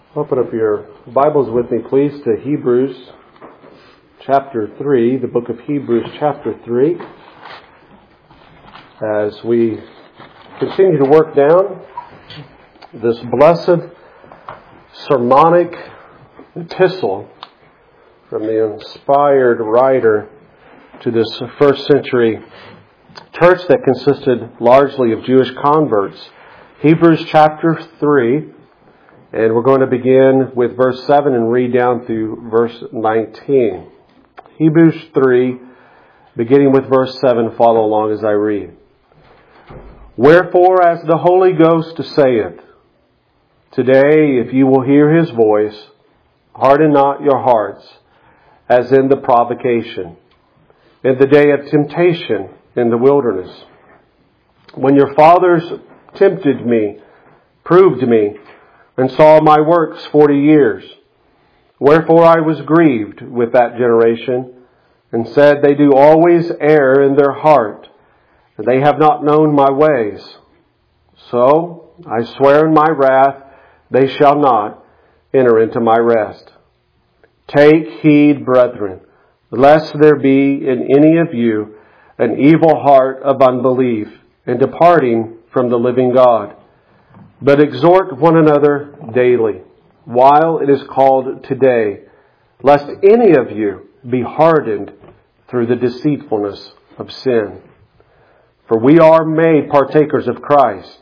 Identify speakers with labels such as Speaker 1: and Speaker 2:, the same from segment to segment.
Speaker 1: Open up your Bibles with me, please, to Hebrews chapter 3, the book of Hebrews chapter 3. As we continue to work down this blessed sermonic epistle from the inspired writer to this first century church that consisted largely of Jewish converts. Hebrews chapter 3. And we're going to begin with verse 7 and read down through verse 19. Hebrews 3, beginning with verse 7, follow along as I read. Wherefore, as the Holy Ghost saith, today, if you will hear His voice, harden not your hearts, as in the provocation, in the day of temptation in the wilderness, when your fathers tempted me, proved me, and saw my works 40 years. Wherefore I was grieved with that generation, and said, they do always err in their heart, and they have not known my ways. So I swear in my wrath, they shall not enter into my rest. Take heed, brethren, lest there be in any of you an evil heart of unbelief, in departing from the living God. But exhort one another daily, while it is called today, lest any of you be hardened through the deceitfulness of sin. For we are made partakers of Christ,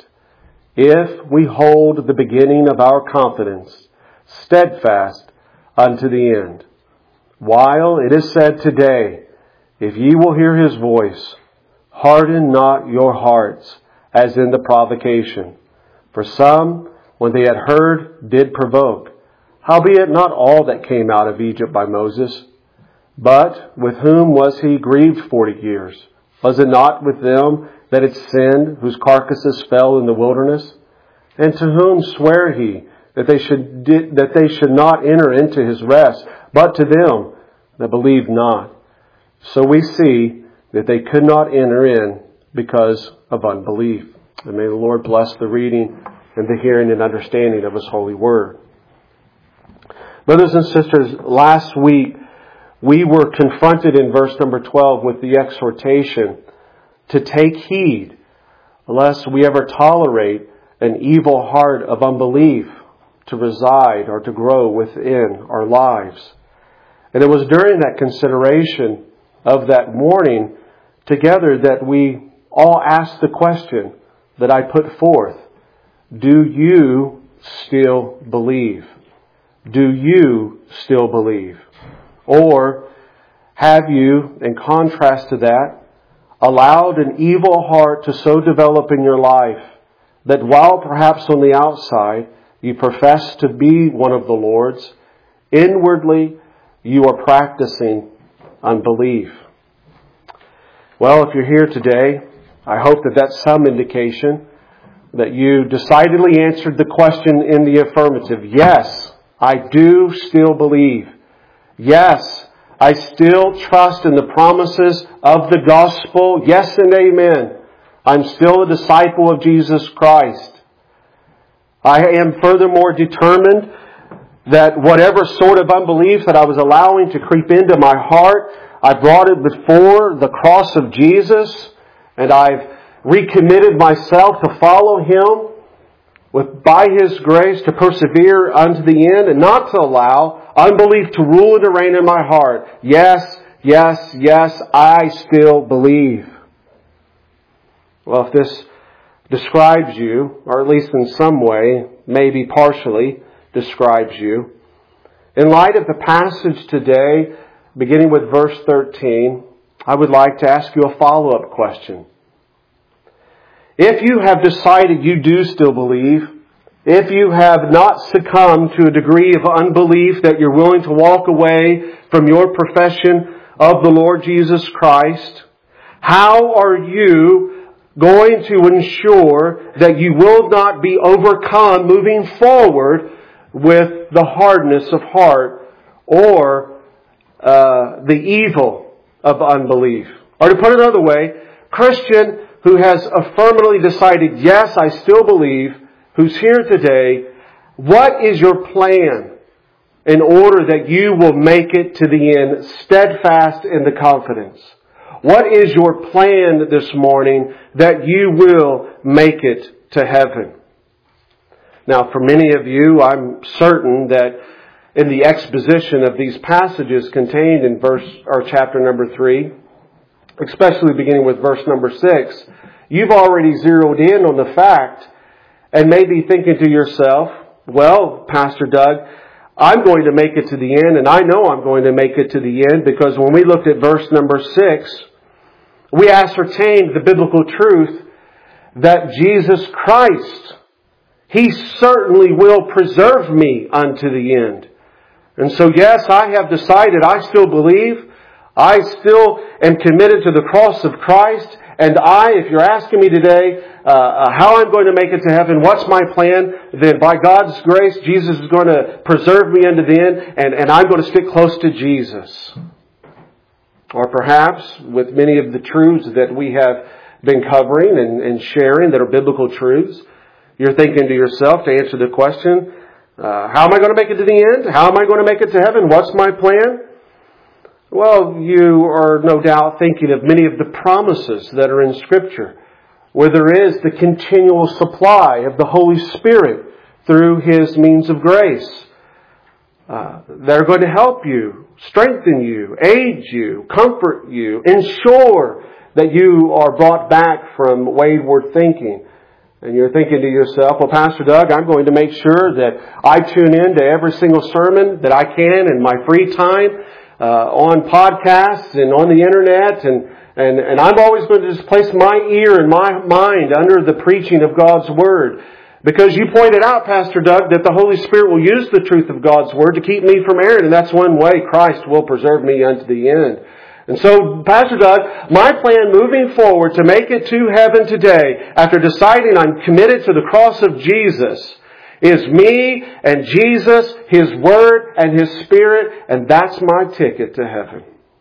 Speaker 1: if we hold the beginning of our confidence steadfast unto the end. While it is said today, if ye will hear His voice, harden not your hearts, as in the provocation. For some, when they had heard, did provoke. Howbeit not all that came out of Egypt by Moses. But with whom was he grieved 40 years? Was it not with them that had sinned, whose carcasses fell in the wilderness? And to whom sware he that they should not enter into his rest, but to them that believed not? So we see that they could not enter in because of unbelief. And may the Lord bless the reading and the hearing and understanding of His holy word. Brothers and sisters, last week we were confronted in verse number 12 with the exhortation to take heed lest we ever tolerate an evil heart of unbelief to reside or to grow within our lives. And it was during that consideration of that morning together that we all asked the question that I put forth. Do you still believe? Do you still believe? Or have you, in contrast to that, allowed an evil heart to so develop in your life that while perhaps on the outside you profess to be one of the Lord's, inwardly you are practicing unbelief? Well, if you're here today, I hope that that's some indication that you decidedly answered the question in the affirmative. Yes, I do still believe. Yes, I still trust in the promises of the gospel. Yes and amen. I'm still a disciple of Jesus Christ. I am furthermore determined that whatever sort of unbelief that I was allowing to creep into my heart, I brought it before the cross of Jesus, and I've recommitted myself to follow Him by His grace to persevere unto the end and not to allow unbelief to rule and to reign in my heart. Yes, yes, yes, I still believe. Well, if this describes you, or at least in some way, maybe partially describes you, in light of the passage today, beginning with verse 13, I would like to ask you a follow-up question. If you have decided you do still believe, if you have not succumbed to a degree of unbelief that you're willing to walk away from your profession of the Lord Jesus Christ, how are you going to ensure that you will not be overcome moving forward with the hardness of heart or the evil of unbelief? Or to put it another way, Christian who has affirmatively decided, yes, I still believe, who's here today, What is your plan in order that you will make it to the end steadfast in the confidence? What is your plan this morning that you will make it to heaven? Now, for many of you, I'm certain that in the exposition of these passages contained in chapter number 3, especially beginning with verse number 6, you've already zeroed in on the fact and maybe thinking to yourself, well, Pastor Doug, I'm going to make it to the end, and I know I'm going to make it to the end, because when we looked at verse number 6, we ascertained the biblical truth that Jesus Christ, He certainly will preserve me unto the end. And so yes, I have decided, I still believe, I still am committed to the cross of Christ, and if you're asking me today how I'm going to make it to heaven, what's my plan, then by God's grace, Jesus is going to preserve me unto the end, and I'm going to stick close to Jesus. Or perhaps with many of the truths that we have been covering and sharing that are biblical truths, you're thinking to yourself, to answer the question, how am I going to make it to the end? How am I going to make it to heaven? What's my plan? Well, you are no doubt thinking of many of the promises that are in Scripture, where there is the continual supply of the Holy Spirit through His means of grace. That are going to help you, strengthen you, aid you, comfort you, ensure that you are brought back from wayward thinking. And you're thinking to yourself, well, Pastor Doug, I'm going to make sure that I tune in to every single sermon that I can in my free time, on podcasts and on the internet, and I'm always going to just place my ear and my mind under the preaching of God's Word. Because you pointed out, Pastor Doug, that the Holy Spirit will use the truth of God's Word to keep me from erring, and that's one way Christ will preserve me unto the end. And so, Pastor Doug, my plan moving forward to make it to heaven today, after deciding I'm committed to the cross of Jesus, is me and Jesus, His Word and His Spirit, and that's my ticket to heaven.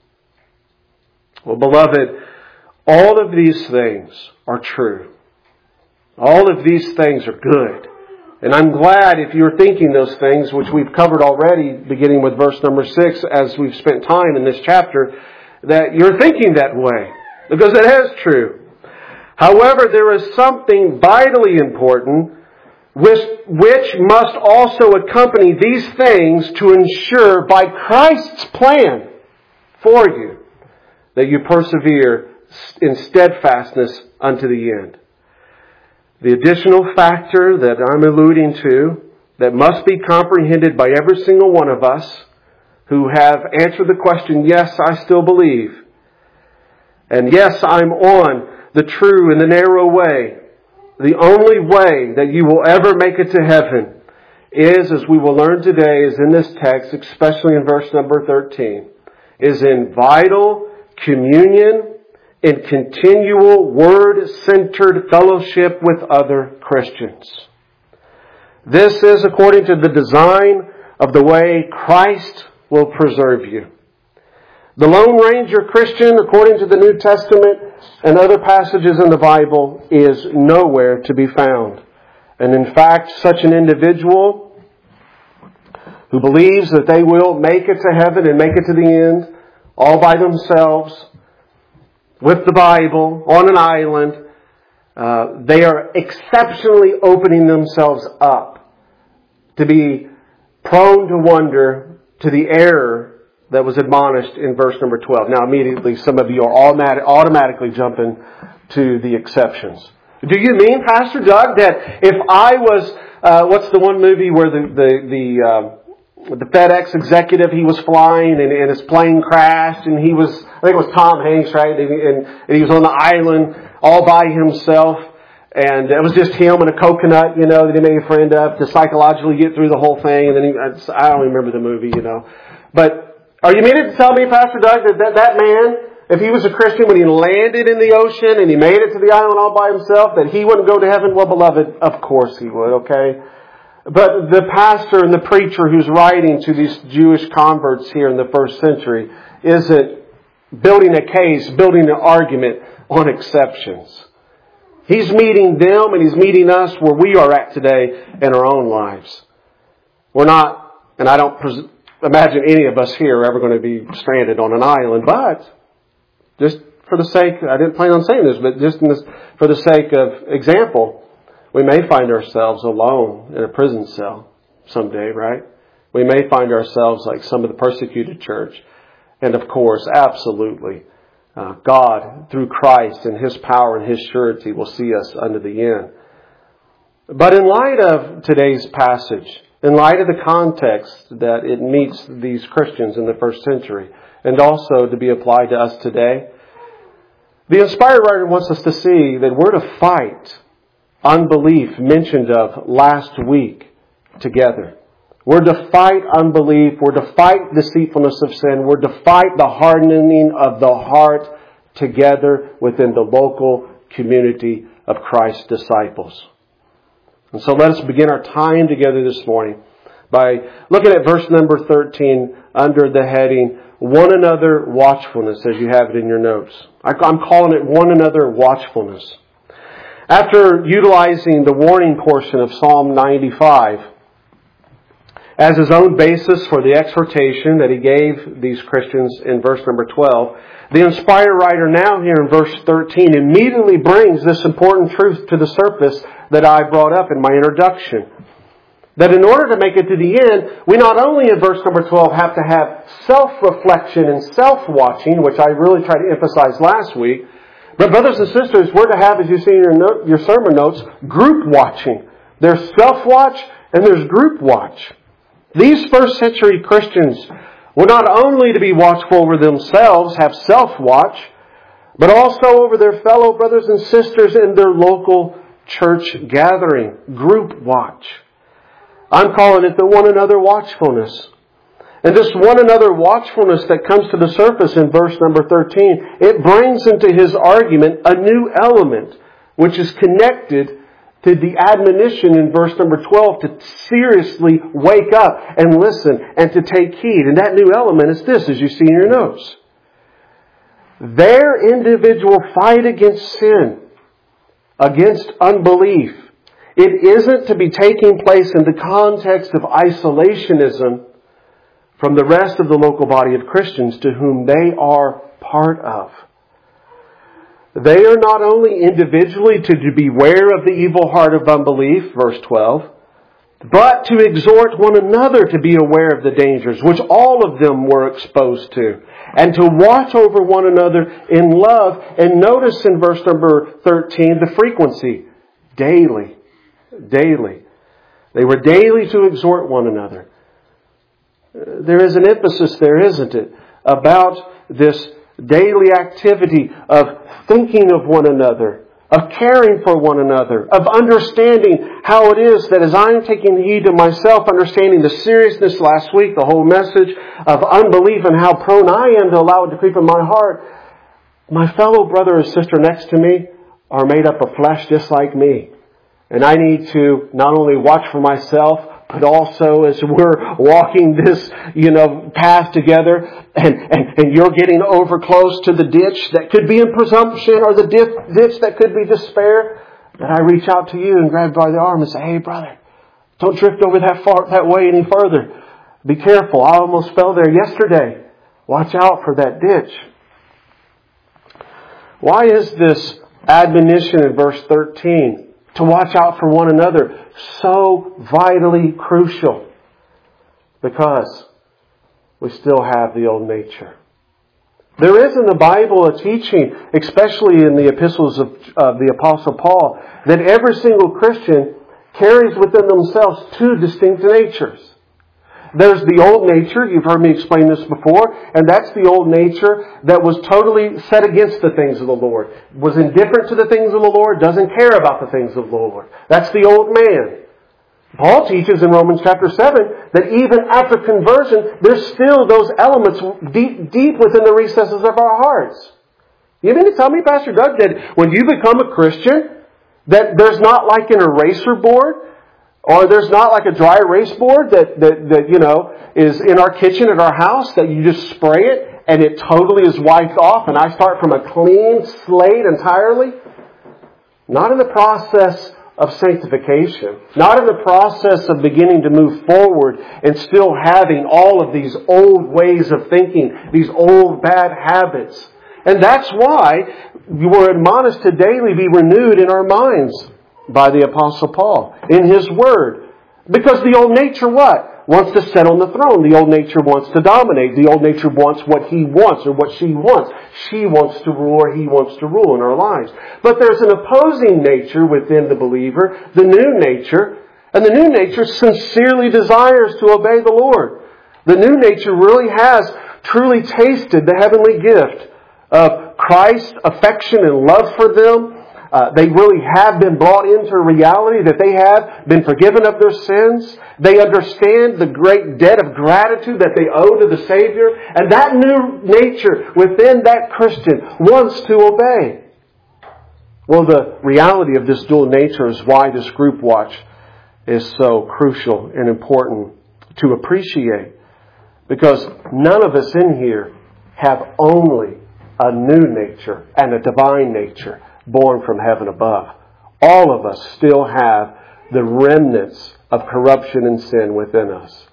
Speaker 1: Well, beloved, all of these things are true. All of these things are good. And I'm glad if you're thinking those things, which we've covered already, beginning with verse number 6, as we've spent time in this chapter, that you're thinking that way, because it is true. However, there is something vitally important which must also accompany these things to ensure by Christ's plan for you that you persevere in steadfastness unto the end. The additional factor that I'm alluding to that must be comprehended by every single one of us who have answered the question, yes, I still believe, and yes, I'm on the true and the narrow way. The only way that you will ever make it to heaven is, as we will learn today, is in this text, especially in verse number 13, is in vital communion, in continual Word-centered fellowship with other Christians. This is according to the design of the way Christ will preserve you. The Lone Ranger Christian, according to the New Testament and other passages in the Bible, is nowhere to be found. And in fact, such an individual who believes that they will make it to heaven and make it to the end all by themselves, with the Bible, on an island, they are exceptionally opening themselves up to be prone to wonder to the error that was admonished in verse number 12. Now immediately some of you are automatically jumping to the exceptions. Do you mean, Pastor Doug, that if I was, what's the one movie where the FedEx executive, he was flying and his plane crashed, and I think it was Tom Hanks, right? And he was on the island all by himself, and it was just him and a coconut, that he made a friend of to psychologically get through the whole thing. And then I don't remember the movie, But are you meaning to tell me, Pastor Doug, that man, if he was a Christian, when he landed in the ocean and he made it to the island all by himself, that he wouldn't go to heaven? Well, beloved, of course he would, okay? But the pastor and the preacher who's writing to these Jewish converts here in the first century isn't building a case, building an argument on exceptions. He's meeting them and he's meeting us where we are at today in our own lives. We're not, and I don't imagine any of us here are ever going to be stranded on an island, but just for the sake, I didn't plan on saying this, but just for the sake of example, we may find ourselves alone in a prison cell someday, right? We may find ourselves like some of the persecuted church. And of course, absolutely, God, through Christ and His power and His surety, will see us unto the end. But in light of today's passage, in light of the context that it meets these Christians in the first century, and also to be applied to us today, the inspired writer wants us to see that we're to fight unbelief mentioned of last week together. We're to fight unbelief. We're to fight deceitfulness of sin. We're to fight the hardening of the heart together within the local community of Christ's disciples. And so let us begin our time together this morning by looking at verse number 13 under the heading, One Another Watchfulness, as you have it in your notes. I'm calling it One Another Watchfulness. After utilizing the warning portion of Psalm 95 as his own basis for the exhortation that he gave these Christians in verse number 12, the inspired writer now here in verse 13 immediately brings this important truth to the surface that I brought up in my introduction. That in order to make it to the end, we not only in verse number 12 have to have self-reflection and self-watching, which I really tried to emphasize last week, but brothers and sisters, we're to have, as you see in your sermon notes, group watching. There's self-watch and there's group watch. These first century Christians were not only to be watchful over themselves, have self-watch, but also over their fellow brothers and sisters in their local church gathering, group watch. I'm calling it the one another watchfulness. And this one another watchfulness that comes to the surface in verse number 13, it brings into his argument a new element, which is connected to the admonition in verse number 12 to seriously wake up and listen and to take heed. And that new element is this, as you see in your notes. Their individual fight against sin, against unbelief, it isn't to be taking place in the context of isolationism from the rest of the local body of Christians to whom they are part of. They are not only individually to beware of the evil heart of unbelief, verse 12, but to exhort one another to be aware of the dangers which all of them were exposed to, and to watch over one another in love. And notice in verse number 13 the frequency, daily. Daily. They were daily to exhort one another. There is an emphasis there, isn't it, about this daily activity of thinking of one another, of caring for one another, of understanding how it is that as I'm taking heed to myself, understanding the seriousness last week, the whole message of unbelief and how prone I am to allow it to creep in my heart, my fellow brother or sister next to me are made up of flesh just like me. And I need to not only watch for myself, but also as we're walking this, path together and you're getting over close to the ditch that could be in presumption or the ditch that could be despair, that I reach out to you and grab by the arm and say, hey brother, don't drift over that way any further. Be careful. I almost fell there yesterday. Watch out for that ditch. Why is this admonition in verse 13 to watch out for one another so vitally crucial? Because we still have the old nature. There is in the Bible a teaching, especially in the epistles of the Apostle Paul, that every single Christian carries within themselves two distinct natures. There's the old nature, you've heard me explain this before, and that's the old nature that was totally set against the things of the Lord, was indifferent to the things of the Lord, doesn't care about the things of the Lord. That's the old man. Paul teaches in Romans chapter 7 that even after conversion, there's still those elements deep within the recesses of our hearts. You mean to tell me, Pastor Doug, that when you become a Christian, that there's not like an eraser board, or there's not like a dry erase board that is in our kitchen at our house that you just spray it and it totally is wiped off and I start from a clean slate entirely? Not in the process of sanctification. Not in the process of beginning to move forward and still having all of these old ways of thinking, these old bad habits. And that's why we're admonished to daily be renewed in our minds by the Apostle Paul in his Word. Because the old nature what? Wants to sit on the throne. The old nature wants to dominate. The old nature wants what he wants or what she wants. She wants to rule or he wants to rule in our lives. But there's an opposing nature within the believer, the new nature. And the new nature sincerely desires to obey the Lord. The new nature really has truly tasted the heavenly gift of Christ's affection and love for them. They really have been brought into reality that they have been forgiven of their sins. They understand the great debt of gratitude that they owe to the Savior. And that new nature within that Christian wants to obey. Well, the reality of this dual nature is why this group watch is so crucial and important to appreciate. Because none of us in here have only a new nature and a divine nature born from heaven above. All of us still have the remnants of corruption and sin within us.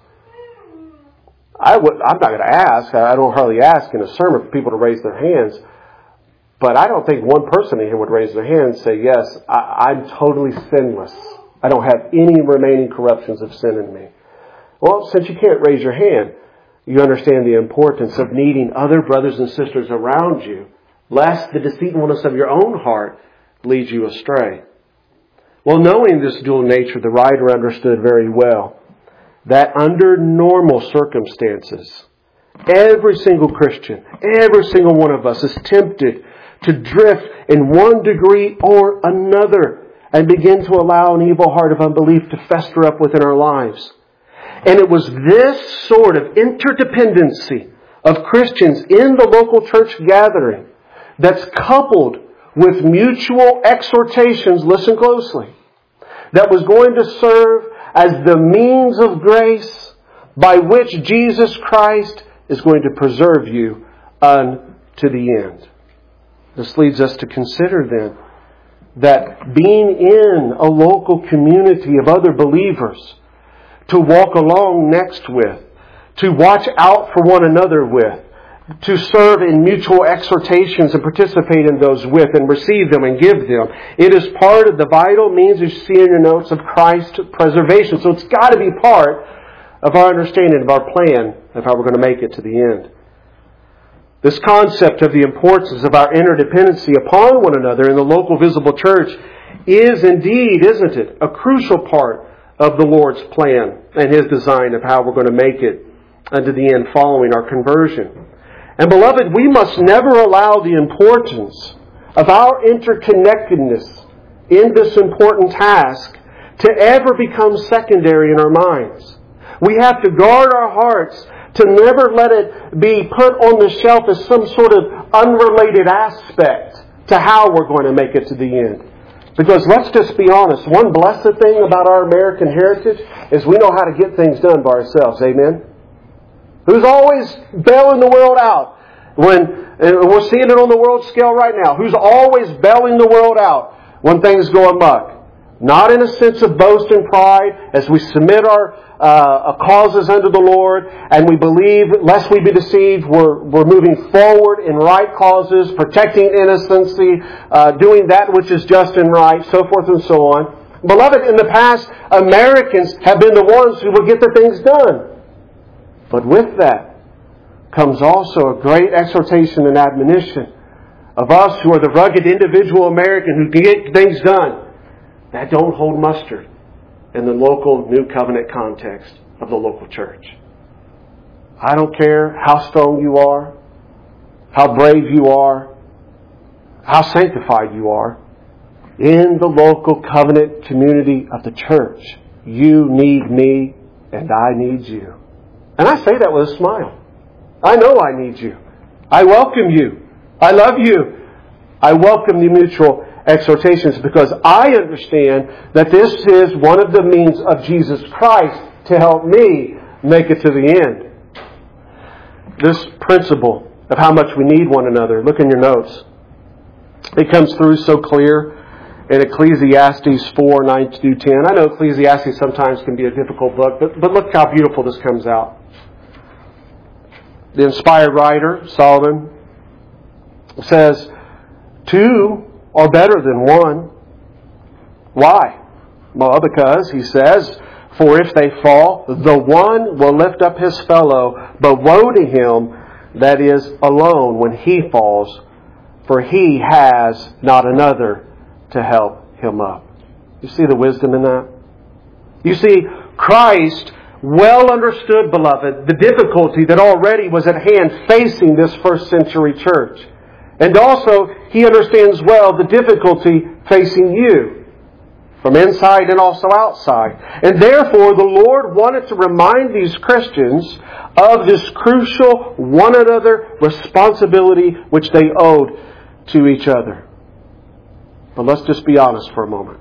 Speaker 1: I'm not going to ask. I don't hardly ask in a sermon for people to raise their hands. But I don't think one person in here would raise their hand and say, yes, I'm totally sinless. I don't have any remaining corruptions of sin in me. Well, since you can't raise your hand, you understand the importance of needing other brothers and sisters around you, lest the deceitfulness of your own heart leads you astray. Well, knowing this dual nature, the writer understood very well that under normal circumstances, every single Christian, every single one of us is tempted to drift in one degree or another and begin to allow an evil heart of unbelief to fester up within our lives. And it was this sort of interdependency of Christians in the local church gathering that's coupled with mutual exhortations, listen closely, that was going to serve as the means of grace by which Jesus Christ is going to preserve you unto the end. This leads us to consider then that being in a local community of other believers, to walk along next with, to watch out for one another with, to serve in mutual exhortations and participate in those with and receive them and give them. It is part of the vital means you see in your notes of Christ's preservation. So it's got to be part of our understanding of our plan of how we're going to make it to the end. This concept of the importance of our interdependency upon one another in the local visible church is indeed, isn't it, a crucial part of the Lord's plan and His design of how we're going to make it unto the end following our conversion. And beloved, we must never allow the importance of our interconnectedness in this important task to ever become secondary in our minds. We have to guard our hearts to never let it be put on the shelf as some sort of unrelated aspect to how we're going to make it to the end. Because let's just be honest, one blessed thing about our American heritage is we know how to get things done by ourselves. Amen? Who's always bailing the world out? When we're seeing it on the world scale right now. Who's always bailing the world out when things go amok? Not in a sense of boast and pride, as we submit our causes unto the Lord, and we believe, lest we be deceived, we're moving forward in right causes, protecting innocency, doing that which is just and right, so forth and so on. Beloved, in the past, Americans have been the ones who will get the things done. But with that comes also a great exhortation and admonition of us who are the rugged individual American who can get things done that don't hold mustard in the local New Covenant context of the local church. I don't care how strong you are, how brave you are, how sanctified you are. In the local covenant community of the church, you need me and I need you. And I say that with a smile. I know I need you. I welcome you. I love you. I welcome the mutual exhortations because I understand that this is one of the means of Jesus Christ to help me make it to the end. This principle of how much we need one another, look in your notes. It comes through so clear in Ecclesiastes 4, 9 through 10. I know Ecclesiastes sometimes can be a difficult book, but look how beautiful this comes out. The inspired writer, Solomon, says, 2 are better than 1. Why? Well, because, he says, for if they fall, the one will lift up his fellow, but woe to him that is alone when he falls, for he has not another to help him up. You see the wisdom in that? You see, Christ well understood, beloved, the difficulty that already was at hand facing this first century church. And also, He understands well the difficulty facing you, from inside and also outside. And therefore, the Lord wanted to remind these Christians of this crucial one another responsibility which they owed to each other. But let's just be honest for a moment.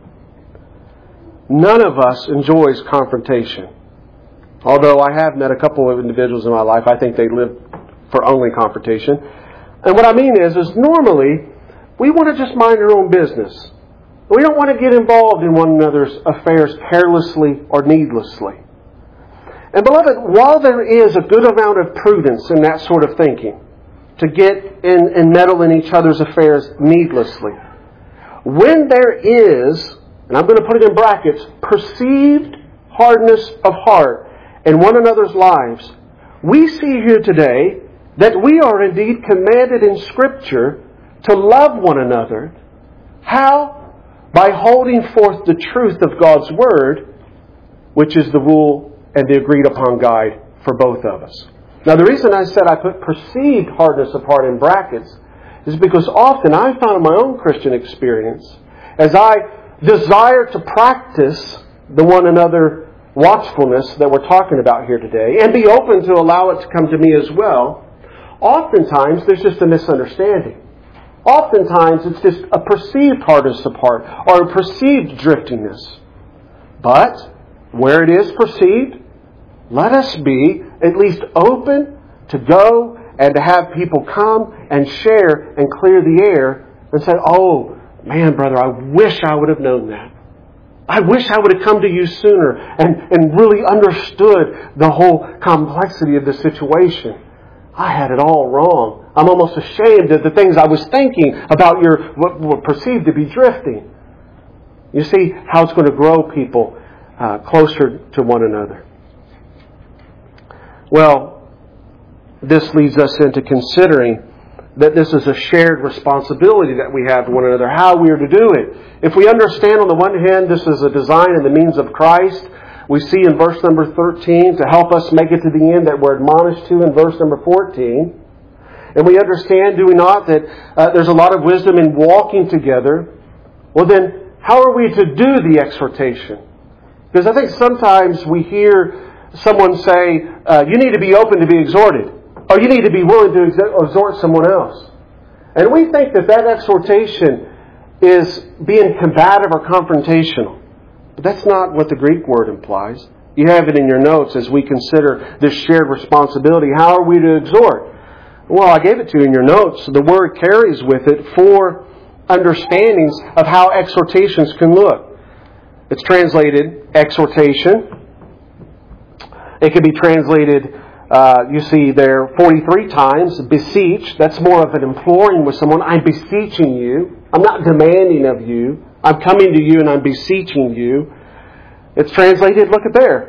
Speaker 1: None of us enjoys confrontation. Although I have met a couple of individuals in my life, I think they live for only confrontation. And what I mean is normally we want to just mind our own business. We don't want to get involved in one another's affairs carelessly or needlessly. And beloved, while there is a good amount of prudence in that sort of thinking, to get in and meddle in each other's affairs needlessly, when there is, and I'm going to put it in brackets, perceived hardness of heart in one another's lives, we see here today that we are indeed commanded in Scripture to love one another. How? By holding forth the truth of God's Word, which is the rule and the agreed upon guide for both of us. Now, the reason I said I put perceived hardness of heart in brackets is because often I found in my own Christian experience, as I desire to practice the one another watchfulness that we're talking about here today, and be open to allow it to come to me as well, oftentimes there's just a misunderstanding. Oftentimes it's just a perceived hardness of heart or a perceived driftiness. But where it is perceived, let us be at least open to go and to have people come and share and clear the air and say, oh, man, brother, I wish I would have known that. I wish I would have come to you sooner and really understood the whole complexity of the situation. I had it all wrong. I'm almost ashamed of the things I was thinking about what were perceived to be drifting. You see how it's going to grow people closer to one another. Well, this leads us into considering that this is a shared responsibility that we have to one another, how we are to do it. If we understand on the one hand this is a design and the means of Christ, we see in verse number 13 to help us make it to the end that we're admonished to in verse number 14. And we understand, do we not, that there's a lot of wisdom in walking together. Well then, how are we to do the exhortation? Because I think sometimes we hear someone say, you need to be open to be exhorted. Or you need to be willing to exhort someone else. And we think that exhortation is being combative or confrontational. But that's not what the Greek word implies. You have it in your notes as we consider this shared responsibility. How are we to exhort? Well, I gave it to you in your notes. The word carries with it 4 understandings of how exhortations can look. It's translated exhortation. It can be translated, you see there 43 times, beseech. That's more of an imploring with someone. I'm beseeching you. I'm not demanding of you. I'm coming to you and I'm beseeching you. It's translated, look at there,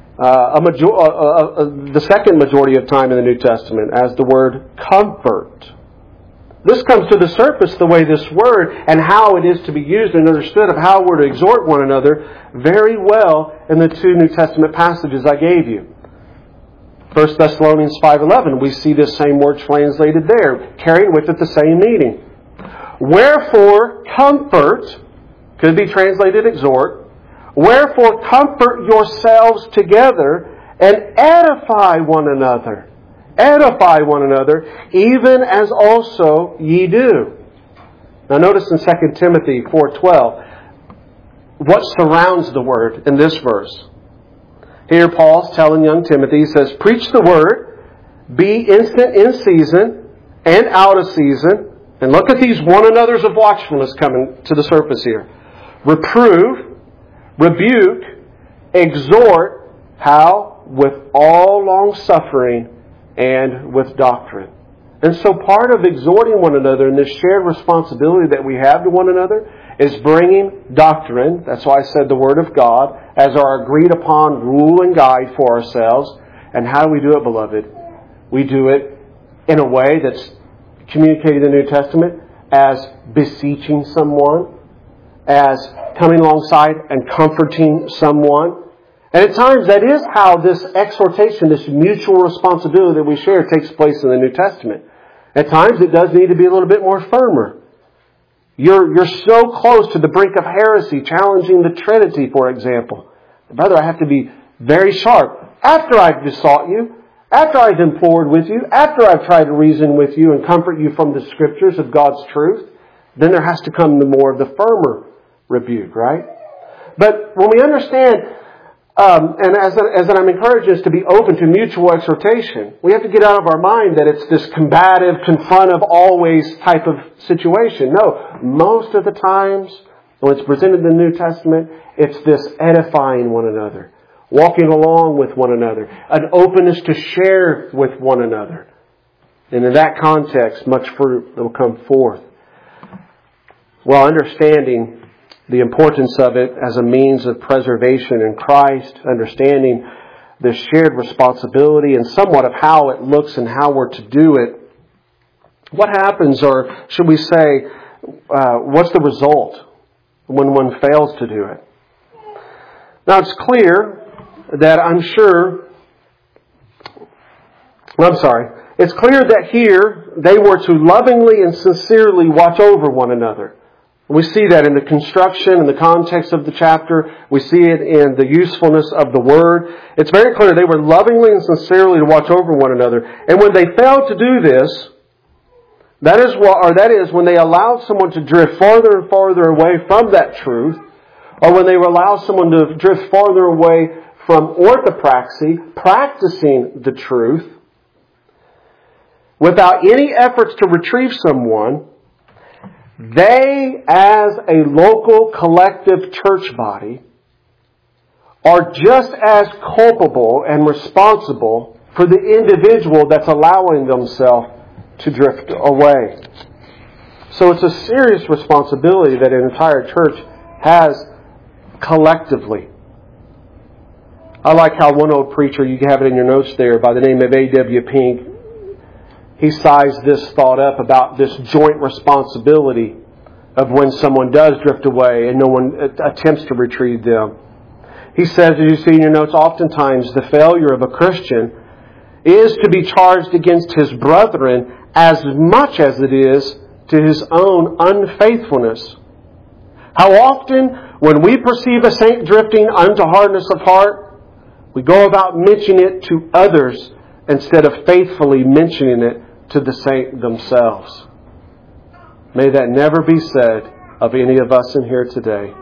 Speaker 1: the second majority of time in the New Testament as the word comfort. This comes to the surface, the way this word and how it is to be used and understood of how we're to exhort one another very well in the 2 New Testament passages I gave you. 1 Thessalonians 5:11, we see this same word translated there, carrying with it the same meaning. Wherefore, comfort, could be translated exhort. Wherefore, comfort yourselves together and edify one another. Edify one another, even as also ye do. Now notice in 2 Timothy 4:12, what surrounds the word in this verse. Here Paul's telling young Timothy, he says, preach the word, be instant in season and out of season. And look at these one another's of watchfulness coming to the surface here. reprove, rebuke, exhort, how? With all long-suffering and with doctrine. And so part of exhorting one another in this shared responsibility that we have to one another is bringing doctrine, that's why I said the Word of God, as our agreed upon rule and guide for ourselves. And how do we do it, beloved? We do it in a way that's communicated in the New Testament as beseeching someone, as coming alongside and comforting someone. And at times that is how this exhortation, this mutual responsibility that we share takes place in the New Testament. At times it does need to be a little bit more firmer. You're so close to the brink of heresy, challenging the Trinity, for example. Brother, I have to be very sharp. After I've besought you, after I've implored with you, after I've tried to reason with you and comfort you from the Scriptures of God's truth, then there has to come the more of the firmer rebuke, right? But when we understand, and as I'm encouraging us to be open to mutual exhortation, we have to get out of our mind that it's this combative, confrontive, always type of situation. No, most of the times when it's presented in the New Testament, it's this edifying one another, walking along with one another, an openness to share with one another. And in that context, much fruit will come forth. While understanding the importance of it as a means of preservation in Christ, understanding the shared responsibility and somewhat of how it looks and how we're to do it, what happens, or should we say, what's the result when one fails to do it? Now it's clear that it's clear that here they were to lovingly and sincerely watch over one another. We see that in the construction and the context of the chapter. We see it in the usefulness of the Word. It's very clear they were lovingly and sincerely to watch over one another. And when they failed to do this, that is when they allowed someone to drift farther and farther away from that truth, or when they allow someone to drift farther away from orthopraxy, practicing the truth, without any efforts to retrieve someone, they, as a local collective church body, are just as culpable and responsible for the individual that's allowing themselves to drift away. So it's a serious responsibility that an entire church has collectively. I like how one old preacher, you have it in your notes there, by the name of A.W. Pink, he sized this thought up about this joint responsibility of when someone does drift away and no one attempts to retrieve them. He says, as you see in your notes, oftentimes the failure of a Christian is to be charged against his brethren as much as it is to his own unfaithfulness. How often, when we perceive a saint drifting unto hardness of heart, we go about mentioning it to others instead of faithfully mentioning it to the saint themselves. May that never be said of any of us in here today.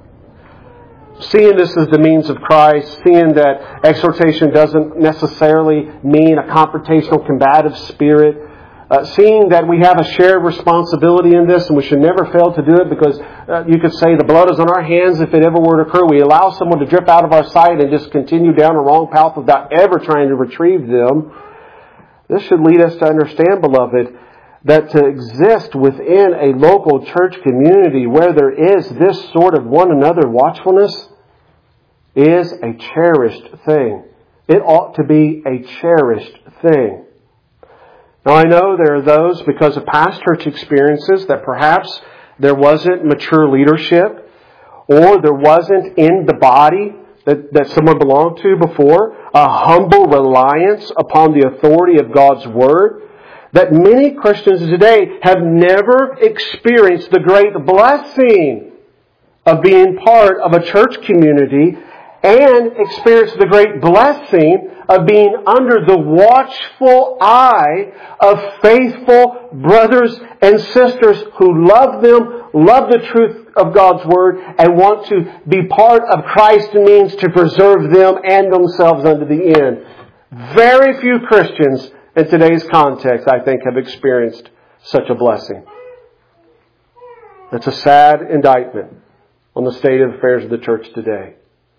Speaker 1: Seeing this as the means of Christ, seeing that exhortation doesn't necessarily mean a confrontational, combative spirit, seeing that we have a shared responsibility in this and we should never fail to do it because you could say the blood is on our hands if it ever were to occur. We allow someone to drift out of our sight and just continue down a wrong path without ever trying to retrieve them. This should lead us to understand, beloved, that to exist within a local church community where there is this sort of one another watchfulness is a cherished thing. It ought to be a cherished thing. Now I know there are those, because of past church experiences, that perhaps there wasn't mature leadership or there wasn't in the body that someone belonged to before a humble reliance upon the authority of God's Word, that many Christians today have never experienced the great blessing of being part of a church community and experienced the great blessing of being under the watchful eye of faithful brothers and sisters who love them, love the truth of God's Word, and want to be part of Christ's means to preserve them and themselves unto the end. Very few Christians in today's context, I think, have experienced such a blessing. It's a sad indictment on the state of affairs of the church today.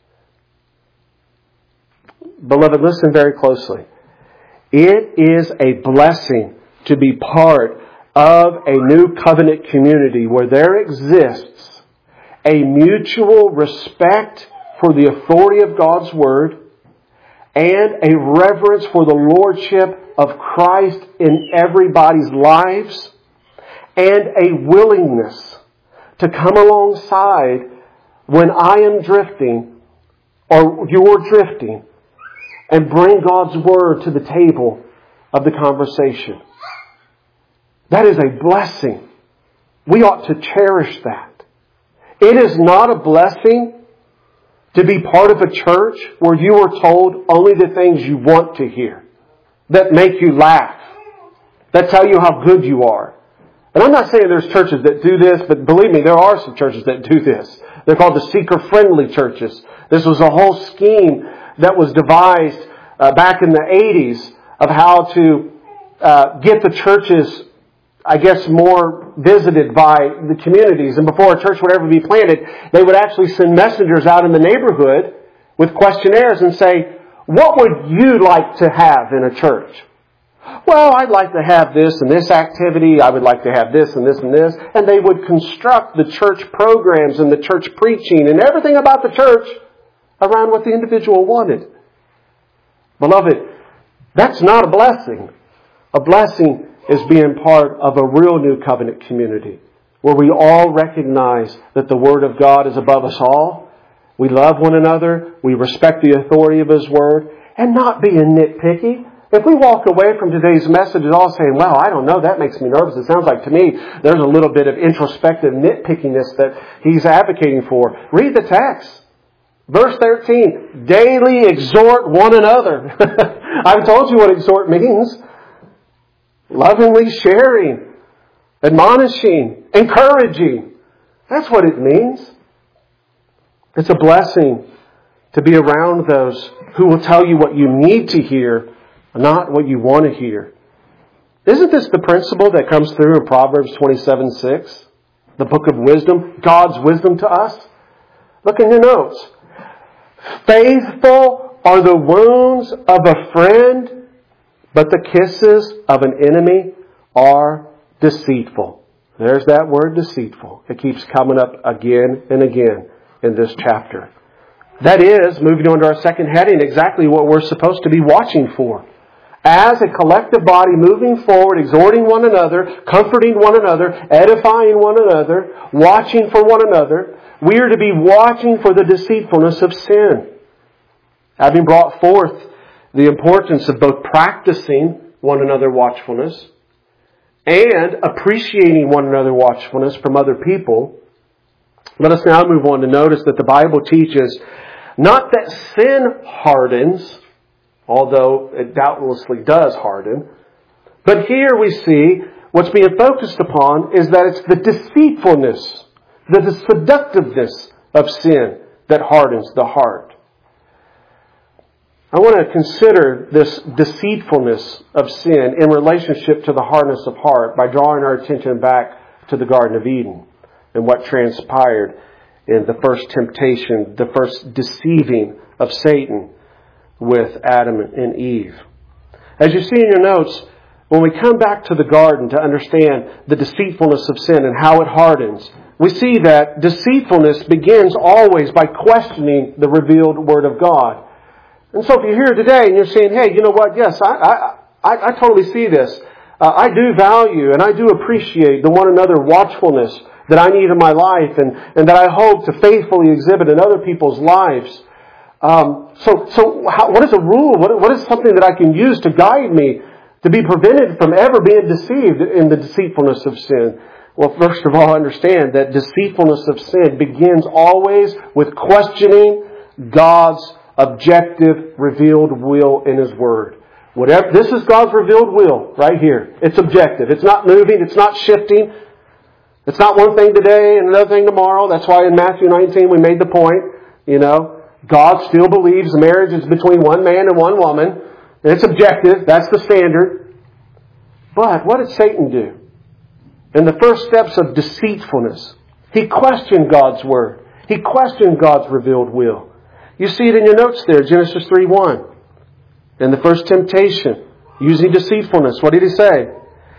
Speaker 1: Beloved, listen very closely. It is a blessing to be part of a new covenant community where there exists a mutual respect for the authority of God's Word and a reverence for the lordship of Christ in everybody's lives, and a willingness to come alongside when I am drifting or you're drifting and bring God's Word to the table of the conversation. That is a blessing. We ought to cherish that. It is not a blessing to be part of a church where you are told only the things you want to hear, that make you laugh, that tell you how good you are. And I'm not saying there's churches that do this, but believe me, there are some churches that do this. They're called the seeker-friendly churches. This was a whole scheme that was devised back in the 80s of how to get the churches, I guess, more visited by the communities. And before a church would ever be planted, they would actually send messengers out in the neighborhood with questionnaires and say, what would you like to have in a church? Well, I'd like to have this and this activity. I would like to have this and this and this. And they would construct the church programs and the church preaching and everything about the church around what the individual wanted. Beloved, that's not a blessing. A blessing is being part of a real new covenant community where we all recognize that the Word of God is above us all. We love one another. We respect the authority of His Word, and not being nitpicky. If we walk away from today's message at all saying, well, I don't know, that makes me nervous. It sounds like to me there's a little bit of introspective nitpickiness that he's advocating for. Read the text. Verse 13, daily exhort one another. I've told you what exhort means. Lovingly sharing, admonishing, encouraging. That's what it means. It's a blessing to be around those who will tell you what you need to hear, not what you want to hear. Isn't this the principle that comes through in Proverbs 27:6? The book of wisdom, God's wisdom to us? Look in your notes. Faithful are the wounds of a friend, but the kisses of an enemy are deceitful. There's that word deceitful. It keeps coming up again and again in this chapter. That is, moving on to our second heading, exactly what we're supposed to be watching for. As a collective body moving forward, exhorting one another, comforting one another, edifying one another, watching for one another, we are to be watching for the deceitfulness of sin. Having brought forth the importance of both practicing one another watchfulness and appreciating one another watchfulness from other people, let us now move on to notice that the Bible teaches not that sin hardens, although it doubtlessly does harden, but here we see what's being focused upon is that it's the deceitfulness, the seductiveness of sin that hardens the heart. I want to consider this deceitfulness of sin in relationship to the hardness of heart by drawing our attention back to the Garden of Eden and what transpired in the first temptation, the first deceiving of Satan with Adam and Eve. As you see in your notes, when we come back to the garden to understand the deceitfulness of sin and how it hardens, we see that deceitfulness begins always by questioning the revealed Word of God. And so if you're here today and you're saying, hey, you know what? Yes, I totally see this. I do value and I do appreciate the one another watchfulness that I need in my life and that I hope to faithfully exhibit in other people's lives. What is a rule? What is something that I can use to guide me to be prevented from ever being deceived in the deceitfulness of sin? Well, first of all, understand that deceitfulness of sin begins always with questioning God's objective revealed will in His Word. This is God's revealed will right here. It's objective. It's not moving. It's not shifting. It's not one thing today and another thing tomorrow. That's why in Matthew 19 we made the point, God still believes marriage is between one man and one woman. It's objective. That's the standard. But what did Satan do? In the first steps of deceitfulness, he questioned God's Word. He questioned God's revealed will. You see it in your notes there, Genesis 3:1. In the first temptation, using deceitfulness, what did he say?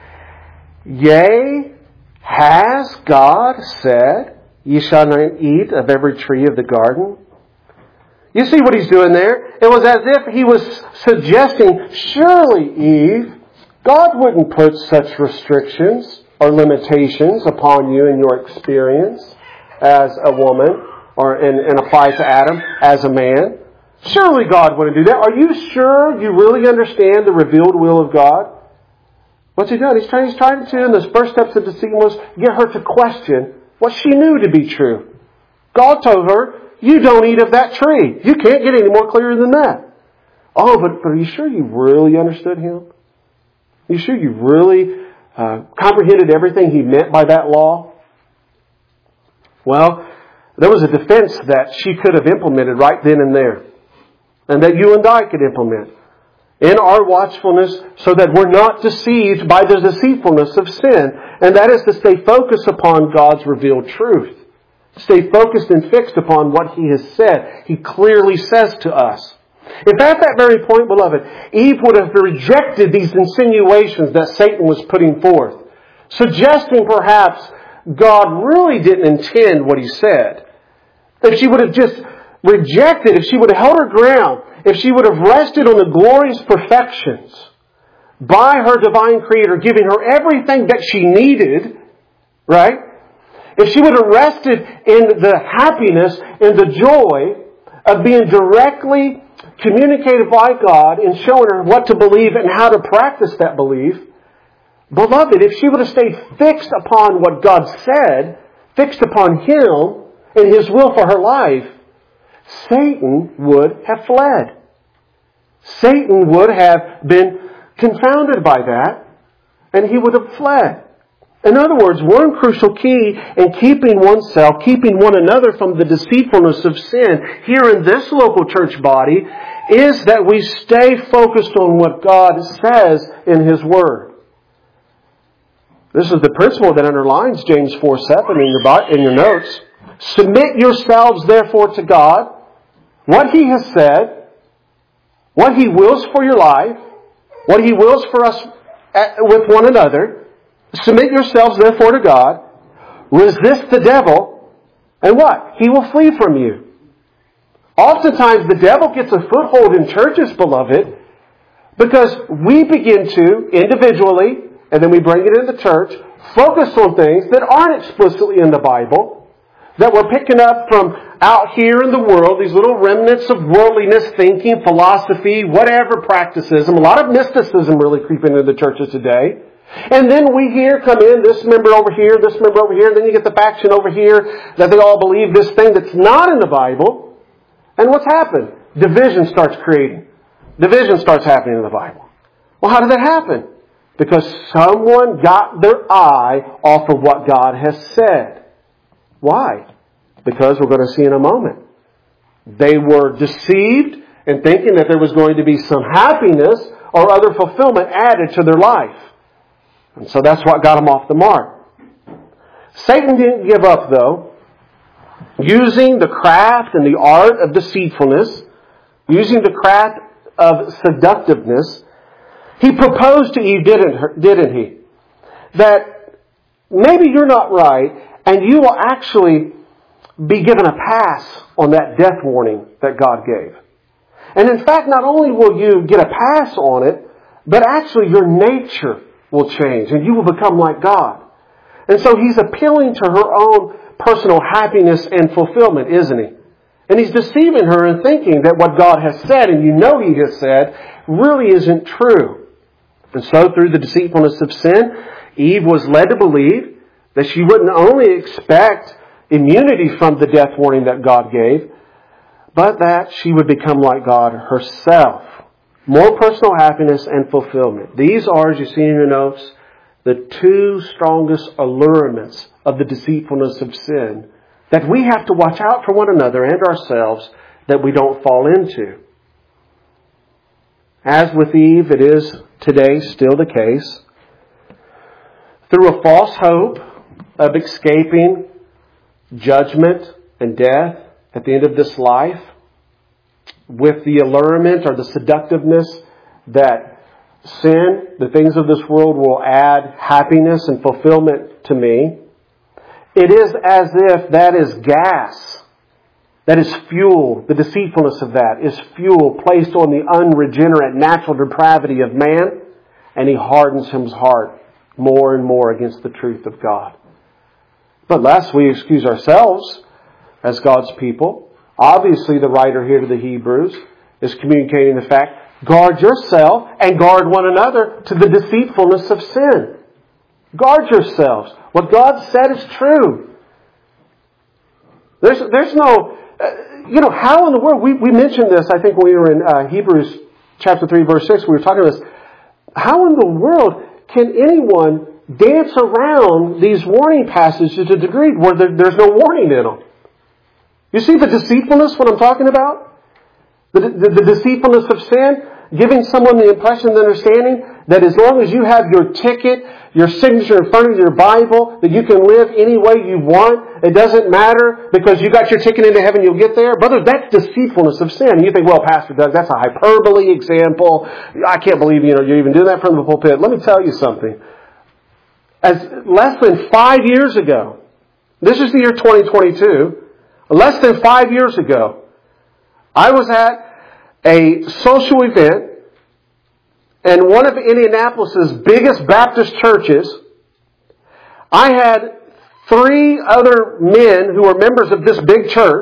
Speaker 1: Yea, has God said, ye shall not eat of every tree of the garden? You see what he's doing there? It was as if he was suggesting, surely, Eve, God wouldn't put such restrictions or limitations upon you in your experience as a woman, and apply to Adam as a man. Surely God wouldn't do that. Are you sure you really understand the revealed will of God? What's he doing? He's trying to, in those first steps of deceitfulness, get her to question what she knew to be true. God told her, you don't eat of that tree. You can't get any more clear than that. Oh, but are you sure you really understood Him? Are you sure you really comprehended everything He meant by that law? Well, there was a defense that she could have implemented right then and there. And that you and I could implement in our watchfulness so that we're not deceived by the deceitfulness of sin. And that is to stay focused upon God's revealed truth. Stay focused and fixed upon what He has said. He clearly says to us. If at that very point, beloved, Eve would have rejected these insinuations that Satan was putting forth, suggesting perhaps God really didn't intend what He said, if she would have just rejected, if she would have held her ground, if she would have rested on the glorious perfections by her divine Creator, giving her everything that she needed, right? If she would have rested in the happiness and the joy of being directly communicated by God and showing her what to believe and how to practice that belief, beloved, if she would have stayed fixed upon what God said, fixed upon Him and His will for her life, Satan would have fled. Satan would have been confounded by that, and he would have fled. In other words, one crucial key in keeping oneself, keeping one another from the deceitfulness of sin here in this local church body is that we stay focused on what God says in His Word. This is the principle that underlines James 4:7 in your notes. Submit yourselves therefore to God, what He has said, what He wills for your life, what He wills for us with one another. Submit yourselves therefore to God. Resist the devil. And what? He will flee from you. Oftentimes the devil gets a foothold in churches, beloved, because we begin to, individually, and then we bring it into church, focus on things that aren't explicitly in the Bible, that we're picking up from out here in the world, these little remnants of worldliness, thinking, philosophy, whatever practicism. A lot of mysticism really creeping into the churches today. And then we come in, this member over here, this member over here, and then you get the faction over here that they all believe this thing that's not in the Bible. And what's happened? Division starts creating. Division starts happening in the Bible. Well, how did that happen? Because someone got their eye off of what God has said. Why? Because we're going to see in a moment. They were deceived in thinking that there was going to be some happiness or other fulfillment added to their life. And so that's what got them off the mark. Satan didn't give up, though. Using the craft and the art of deceitfulness, using the craft of seductiveness, he proposed to Eve, didn't he? That maybe you're not right, and you will actually be given a pass on that death warning that God gave. And in fact, not only will you get a pass on it, but actually your nature will change and you will become like God. And so he's appealing to her own personal happiness and fulfillment, isn't he? And he's deceiving her in thinking that what God has said, and you know He has said, really isn't true. And so through the deceitfulness of sin, Eve was led to believe that she wouldn't only expect immunity from the death warning that God gave, but that she would become like God herself. More personal happiness and fulfillment. These are, as you see in your notes, the two strongest allurements of the deceitfulness of sin that we have to watch out for one another and ourselves that we don't fall into. As with Eve, it is today still the case. Through a false hope of escaping judgment and death at the end of this life, with the allurement or the seductiveness that sin, the things of this world, will add happiness and fulfillment to me, it is as if that is gas, that is fuel. The deceitfulness of that is fuel placed on the unregenerate natural depravity of man, and he hardens his heart more and more against the truth of God. But lest we excuse ourselves as God's people, obviously the writer here to the Hebrews is communicating the fact, guard yourself and guard one another to the deceitfulness of sin. Guard yourselves. What God said is true. There's no, how in the world, we mentioned this, I think when we were in Hebrews chapter 3 verse 6, we were talking about this. How in the world can anyone dance around these warning passages to a degree where there's no warning in them? You see the deceitfulness, what I'm talking about? The deceitfulness of sin, giving someone the impression and understanding that as long as you have your ticket, your signature in front of your Bible, that you can live any way you want. It doesn't matter because you got your ticket into heaven, you'll get there. Brother, that's deceitfulness of sin. And you think, well, Pastor Doug, that's a hyperbole example. I can't believe you're even doing that from the pulpit. Let me tell you something. As less than 5 years ago, this is the year 2022, less than 5 years ago, I was at a social event in one of Indianapolis' biggest Baptist churches. I had 3 other men who were members of this big church.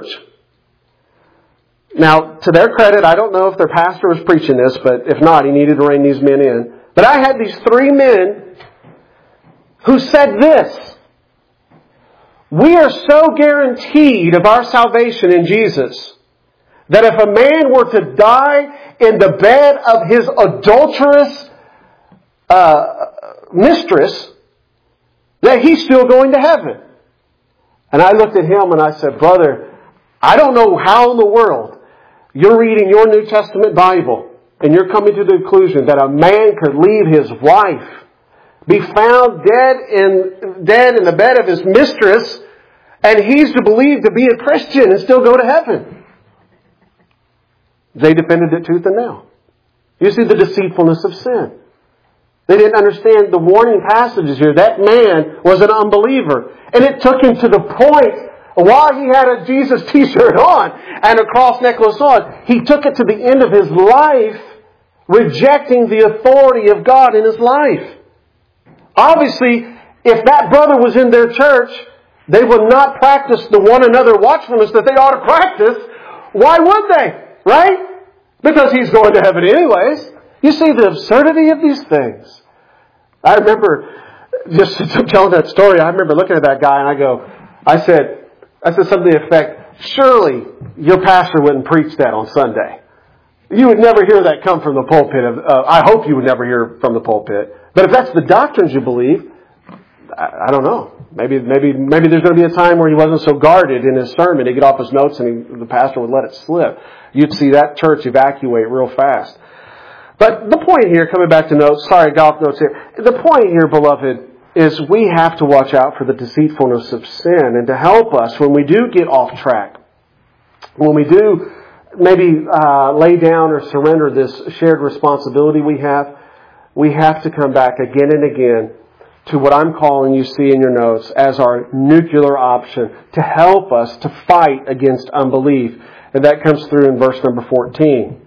Speaker 1: Now, to their credit, I don't know if their pastor was preaching this, but if not, he needed to rein these men in. But I had these 3 men who said this: we are so guaranteed of our salvation in Jesus that if a man were to die in the bed of his adulterous mistress, that he's still going to heaven. And I looked at him and I said, brother, I don't know how in the world you're reading your New Testament Bible and you're coming to the conclusion that a man could leave his wife, be found dead in the bed of his mistress, and he's to believe to be a Christian and still go to heaven. They defended it tooth and nail. You see the deceitfulness of sin. They didn't understand the warning passages here. That man was an unbeliever. And it took him to the point, while he had a Jesus t-shirt on and a cross necklace on, he took it to the end of his life, rejecting the authority of God in his life. Obviously, if that brother was in their church, they would not practice the one another watchfulness that they ought to practice. Why would they? Right? Because he's going to heaven anyways. You see the absurdity of these things. I remember, just telling that story, I remember looking at that guy and I said something to the effect, surely your pastor wouldn't preach that on Sunday. You would never hear that come from the pulpit. I hope you would never hear from the pulpit. But if that's the doctrines you believe, I don't know. Maybe there's going to be a time where he wasn't so guarded in his sermon. He'd get off his notes and the pastor would let it slip. You'd see that church evacuate real fast. But the point here, coming back to notes, golf notes here. The point here, beloved, is we have to watch out for the deceitfulness of sin, and to help us when we do get off track, when we do maybe lay down or surrender this shared responsibility we have to come back again and again to what I'm calling, you see in your notes, as our nuclear option to help us to fight against unbelief. And that comes through in verse number 14.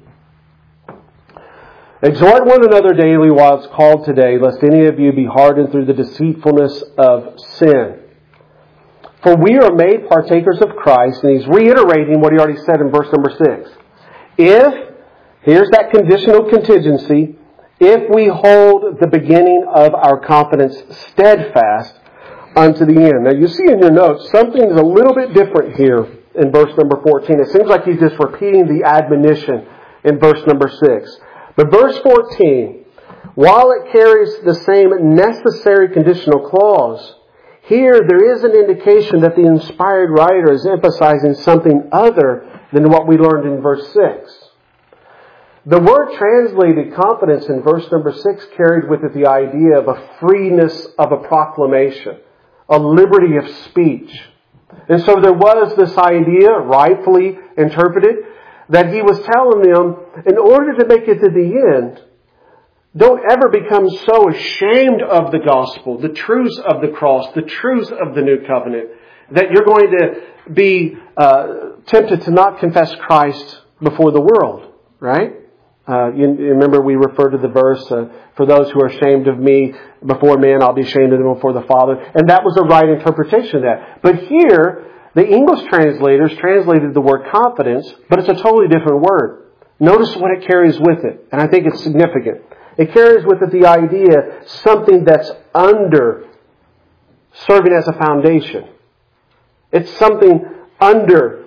Speaker 1: Exhort one another daily while it's called today, lest any of you be hardened through the deceitfulness of sin. For we are made partakers of Christ, and he's reiterating what he already said in verse number 6. Here's that conditional contingency, if we hold the beginning of our confidence steadfast unto the end. Now you see in your notes, something's a little bit different here in verse number 14. It seems like he's just repeating the admonition in verse number 6. But verse 14, while it carries the same necessary conditional clause, here there is an indication that the inspired writer is emphasizing something other than what we learned in verse 6. The word translated confidence in verse number 6 carried with it the idea of a freeness of a proclamation, a liberty of speech. And so there was this idea, rightfully interpreted, that he was telling them, in order to make it to the end, don't ever become so ashamed of the gospel, the truths of the cross, the truths of the new covenant, that you're going to be tempted to not confess Christ before the world, right? You remember we referred to the verse, for those who are ashamed of me before men, I'll be ashamed of them before the Father. And that was a right interpretation of that. But here, the English translators translated the word confidence, but it's a totally different word. Notice what it carries with it, and I think it's significant. It carries with it the idea, something that's under, serving as a foundation. It's something under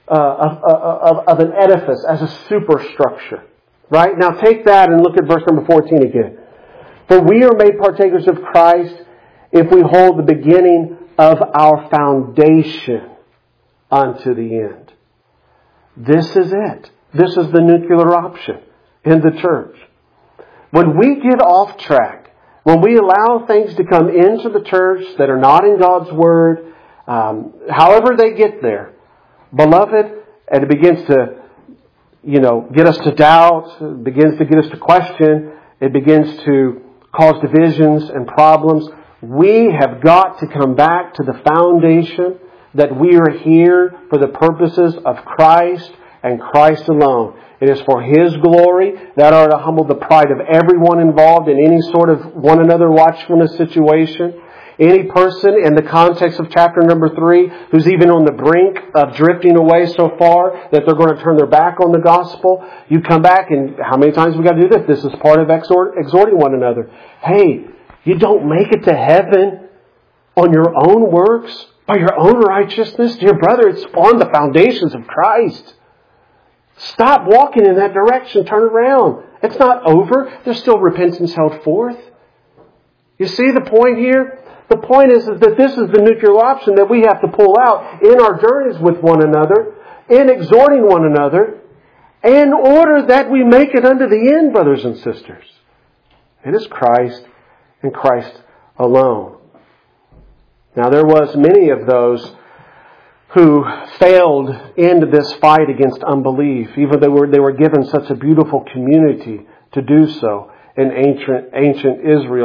Speaker 1: of an edifice, as a superstructure. Right? Now take that and look at verse number 14 again. For we are made partakers of Christ if we hold the beginning of our foundation unto the end. This is it. This is the nuclear option in the church. When we get off track, when we allow things to come into the church that are not in God's Word, however they get there, beloved, and it begins to get us to doubt, it begins to get us to question, it begins to cause divisions and problems. We have got to come back to the foundation that we are here for the purposes of Christ and Christ alone. It is for His glory that are to humble the pride of everyone involved in any sort of one another watchfulness situation. Any person in the context of chapter number 3 who's even on the brink of drifting away so far that they're going to turn their back on the gospel, you come back, and how many times we got to do this? This is part of exhorting one another. Hey, you don't make it to heaven on your own works, by your own righteousness. Dear brother, it's on the foundations of Christ. Stop walking in that direction. Turn around. It's not over. There's still repentance held forth. You see the point here? The point is that this is the nuclear option that we have to pull out in our journeys with one another, in exhorting one another, in order that we make it unto the end, brothers and sisters. It is Christ and Christ alone. Now there was many of those who failed in this fight against unbelief, even though they were given such a beautiful community to do so in ancient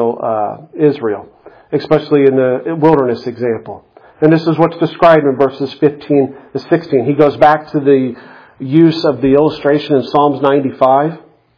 Speaker 1: Israel, especially in the wilderness example. And this is what's described in verses 15 to 16. He goes back to the use of the illustration in Psalms 95.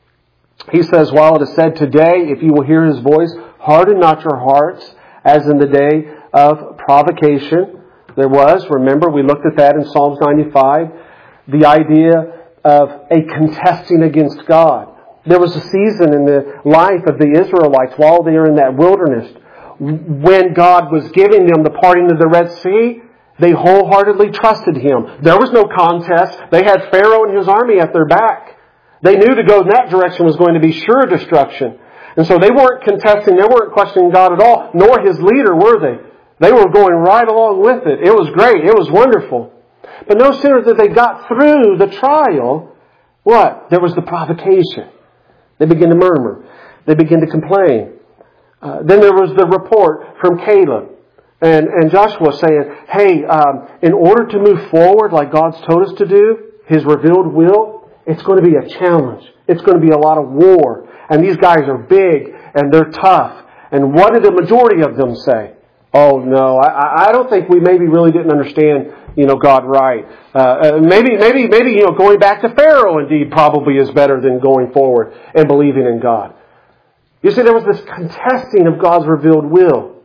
Speaker 1: He says, while it is said, today, if you will hear His voice, harden not your hearts, as in the day of provocation. There was, remember, we looked at that in Psalms 95, the idea of a contesting against God. There was a season in the life of the Israelites while they were in that wilderness when God was giving them the parting of the Red Sea. They wholeheartedly trusted Him. There was no contest. They had Pharaoh and his army at their back. They knew to go in that direction was going to be sure destruction. And so they weren't contesting, they weren't questioning God at all, nor His leader, were they? They were going right along with it. It was great. It was wonderful. But no sooner that they got through the trial, what? There was the provocation. They began to murmur. They began to complain. Then there was the report from Caleb and Joshua saying, hey, in order to move forward like God's told us to do, His revealed will, it's going to be a challenge. It's going to be a lot of war. And these guys are big and they're tough. And what did the majority of them say? Oh no, I don't think we maybe really didn't understand, God right. Maybe, going back to Pharaoh indeed probably is better than going forward and believing in God. You see, there was this contesting of God's revealed will.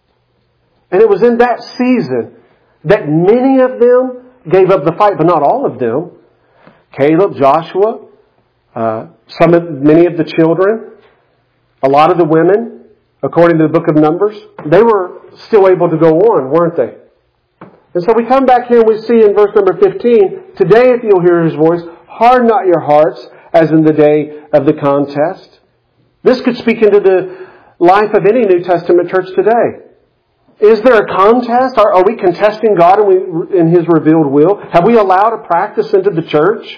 Speaker 1: And it was in that season that many of them gave up the fight, but not all of them. Caleb, Joshua, many of the children, a lot of the women, according to the book of Numbers, they were still able to go on, weren't they? And so we come back here and we see in verse number 15, today if you'll hear His voice, harden not your hearts as in the day of the contest. This could speak into the life of any New Testament church today. Is there a contest? Are we contesting God in His revealed will? Have we allowed a practice into the church?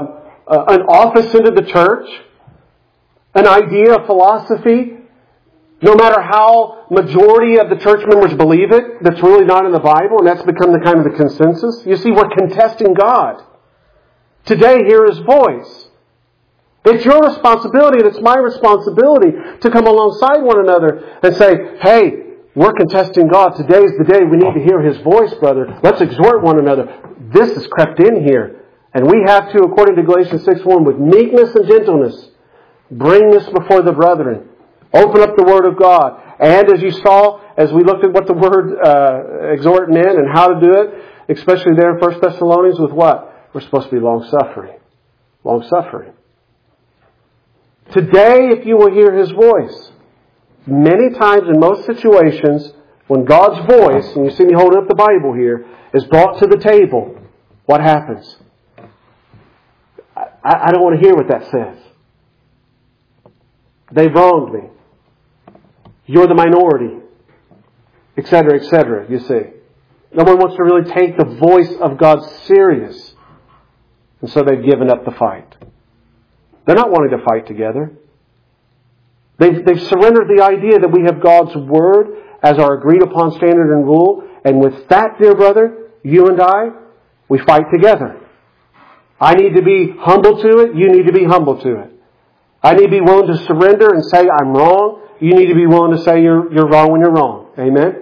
Speaker 1: An office into the church? An idea, a philosophy No matter how majority of the church members believe it, that's really not in the Bible, and that's become the kind of the consensus. You see, we're contesting God. Today, hear His voice. It's your responsibility, and it's my responsibility to come alongside one another and say, hey, we're contesting God. Today's the day we need to hear His voice, brother. Let's exhort one another. This has crept in here. And we have to, according to Galatians 6:1, with meekness and gentleness, bring this before the brethren. Open up the Word of God. And as you saw, as we looked at what the word exhorting in and how to do it, especially there in 1 Thessalonians, with what? We're supposed to be long-suffering. Long-suffering. Today, if you will hear His voice, many times in most situations, when God's voice, and you see me holding up the Bible here, is brought to the table, what happens? I don't want to hear what that says. They wronged me. You're the minority. Etc., etc., you see. No one wants to really take the voice of God serious. And so they've given up the fight. They're not wanting to fight together. They've surrendered the idea that we have God's Word as our agreed upon standard and rule. And with that, dear brother, you and I, we fight together. I need to be humble to it. You need to be humble to it. I need to be willing to surrender and say I'm wrong. You need to be willing to say you're wrong when you're wrong. Amen?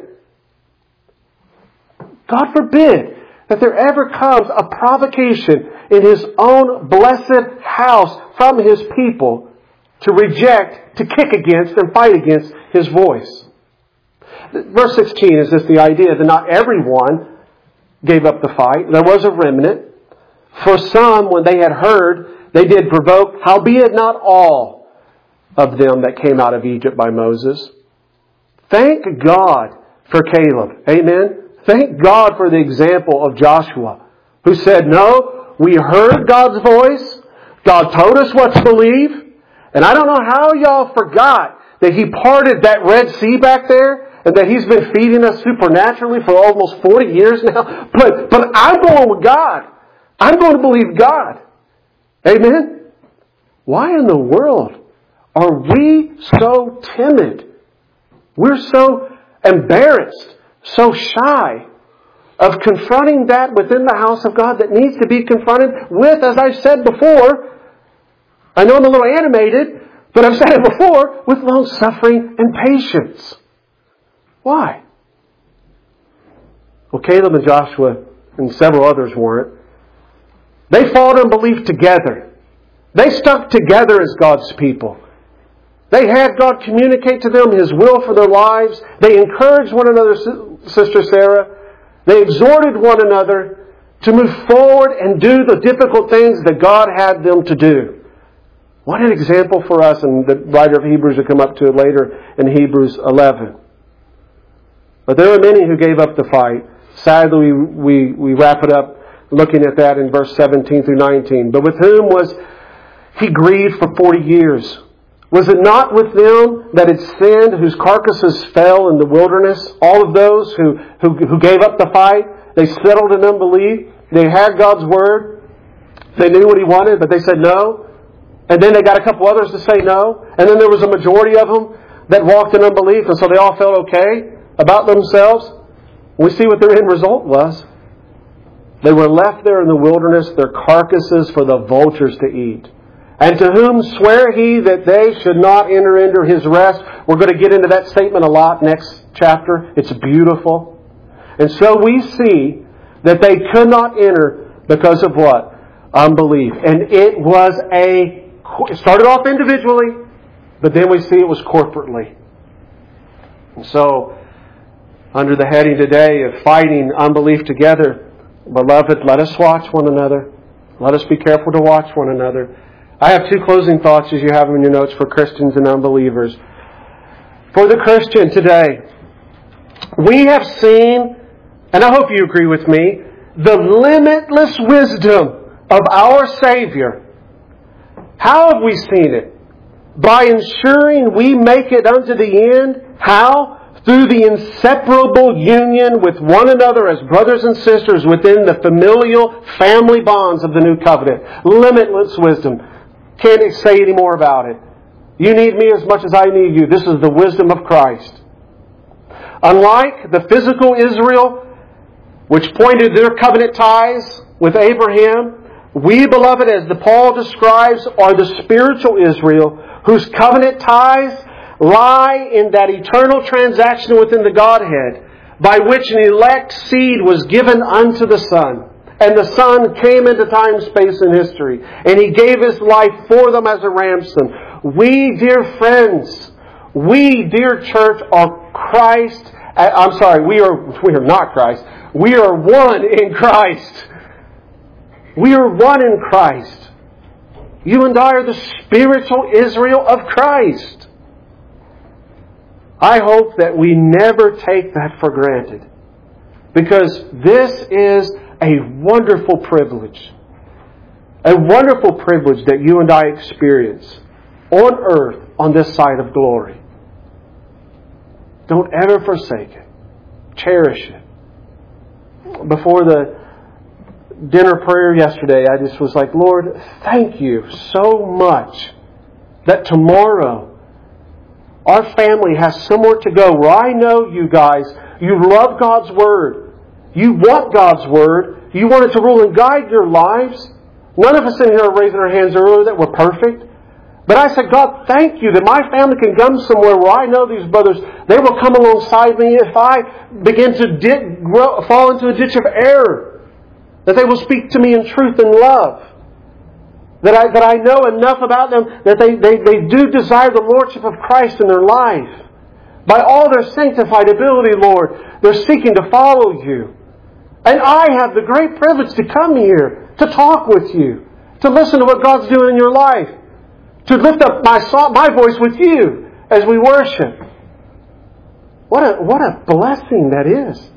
Speaker 1: God forbid that there ever comes a provocation in His own blessed house from His people to reject, to kick against, and fight against His voice. Verse 16 is just the idea that not everyone gave up the fight. There was a remnant. For some, when they had heard, they did provoke, howbeit not all of them that came out of Egypt by Moses. Thank God for Caleb. Amen? Thank God for the example of Joshua, who said, no, we heard God's voice. God told us what to believe. And I don't know how y'all forgot that He parted that Red Sea back there and that He's been feeding us supernaturally for almost 40 years now. But I'm going with God. I'm going to believe God. Amen? Why in the world are we so timid? We're so embarrassed, so shy of confronting that within the house of God that needs to be confronted with, as I've said before, I know I'm a little animated, but I've said it before, with long-suffering and patience. Why? Well, Caleb and Joshua and several others weren't. They fought unbelief together. They stuck together as God's people. They had God communicate to them His will for their lives. They encouraged one another, Sister Sarah. They exhorted one another to move forward and do the difficult things that God had them to do. What an example for us, and the writer of Hebrews will come up to it later in Hebrews 11. But there are many who gave up the fight. Sadly, we wrap it up looking at that in verse 17 through 19. But with whom was He grieved for 40 years? Was it not with them that had sinned, whose carcasses fell in the wilderness? All of those who gave up the fight, they settled in unbelief. They had God's Word. They knew what He wanted, but they said no. And then they got a couple others to say no. And then there was a majority of them that walked in unbelief, and so they all felt okay about themselves. We see what their end result was. They were left there in the wilderness, their carcasses for the vultures to eat. And to whom sware He that they should not enter into His rest? We're going to get into that statement a lot next chapter. It's beautiful. And so we see that they could not enter because of what? Unbelief. And it started off individually, but then we see it was corporately. And so, under the heading today of fighting unbelief together, beloved, let us watch one another. Let us be careful to watch one another. I have two closing thoughts as you have them in your notes for Christians and unbelievers. For the Christian today, we have seen, and I hope you agree with me, the limitless wisdom of our Savior. How have we seen it? By ensuring we make it unto the end. How? Through the inseparable union with one another as brothers and sisters within the familial family bonds of the new covenant. Limitless wisdom. Can't say any more about it. You need me as much as I need you. This is the wisdom of Christ. Unlike the physical Israel, which pointed their covenant ties with Abraham, we, beloved, as the Paul describes, are the spiritual Israel whose covenant ties lie in that eternal transaction within the Godhead, by which an elect seed was given unto the Son. And the Son came into time, space, and history. And He gave His life for them as a ransom. We, dear friends, we, dear church, are Christ. I'm sorry, we are not Christ. We are one in Christ. We are one in Christ. You and I are the spiritual Israel of Christ. I hope that we never take that for granted, because this is a wonderful privilege. A wonderful privilege that you and I experience on earth on this side of glory. Don't ever forsake it. Cherish it. Before the dinner prayer yesterday, I just was like, Lord, thank you so much that tomorrow our family has somewhere to go where I know you guys, you love God's Word. You want God's Word. You want it to rule and guide your lives. None of us in here are raising our hands earlier that we're perfect. But I said, God, thank you that my family can come somewhere where I know these brothers, they will come alongside me if I begin to fall into a ditch of error. That they will speak to me in truth and love. That I know enough about them that they do desire the Lordship of Christ in their life. By all their sanctified ability, Lord, they're seeking to follow you. And I have the great privilege to come here, to talk with you, to listen to what God's doing in your life, to lift up my voice with you as we worship. What a blessing that is.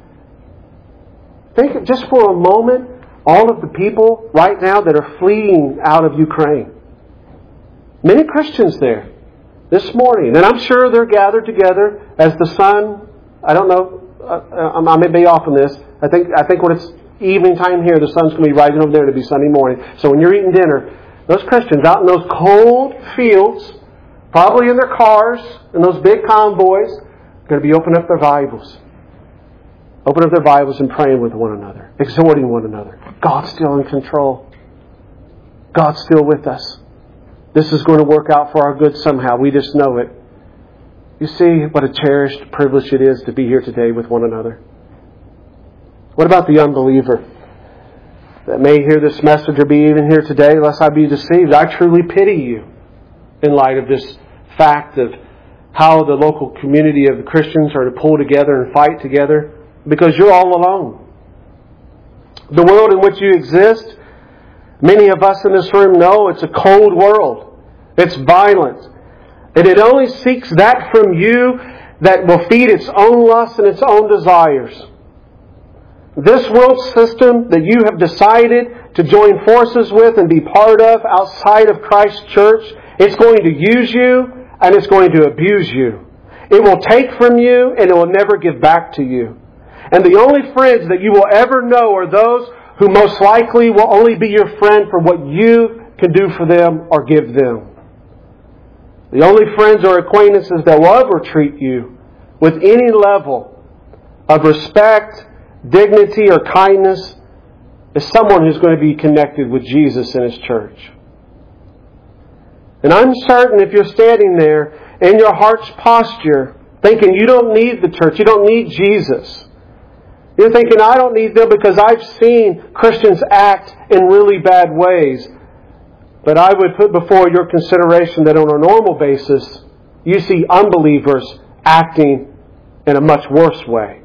Speaker 1: Think just for a moment, all of the people right now that are fleeing out of Ukraine. Many Christians there this morning. And I'm sure they're gathered together as the sun, I don't know, I may be off on this. I think when it's evening time here, the sun's going to be rising over there to be Sunday morning. So when you're eating dinner, those Christians out in those cold fields, probably in their cars, in those big convoys, are going to be opening up their Bibles. Open up their Bibles and praying with one another, exhorting one another. God's still in control. God's still with us. This is going to work out for our good somehow. We just know it. You see what a cherished privilege it is to be here today with one another. What about the unbeliever that may hear this message or be even here today, lest I be deceived? I truly pity you in light of this fact of how the local community of Christians are to pull together and fight together, because you're all alone. The world in which you exist, many of us in this room know it's a cold world. It's violent. And it only seeks that from you that will feed its own lusts and its own desires. This world system that you have decided to join forces with and be part of outside of Christ's church, it's going to use you and it's going to abuse you. It will take from you and it will never give back to you. And the only friends that you will ever know are those who most likely will only be your friend for what you can do for them or give them. The only friends or acquaintances that will ever treat you with any level of respect, dignity, or kindness is someone who's going to be connected with Jesus and His church. And I'm certain if you're standing there in your heart's posture thinking you don't need the church, you don't need Jesus. You're thinking, I don't need them because I've seen Christians act in really bad ways. But I would put before your consideration that on a normal basis, you see unbelievers acting in a much worse way.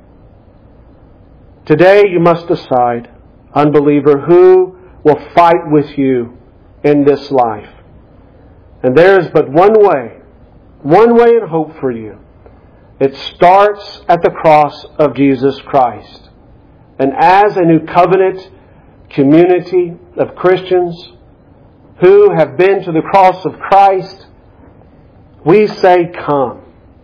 Speaker 1: Today you must decide, unbeliever, who will fight with you in this life. And there is but one way and hope for you. It starts at the cross of Jesus Christ. And as a new covenant community of Christians who have been to the cross of Christ, we say, come.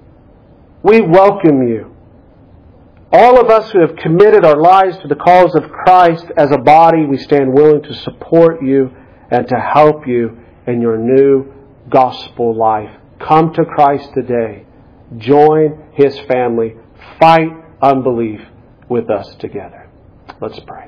Speaker 1: We welcome you. All of us who have committed our lives to the cause of Christ as a body, we stand willing to support you and to help you in your new gospel life come to Christ today. Join His family. Fight unbelief with us together. Let's pray.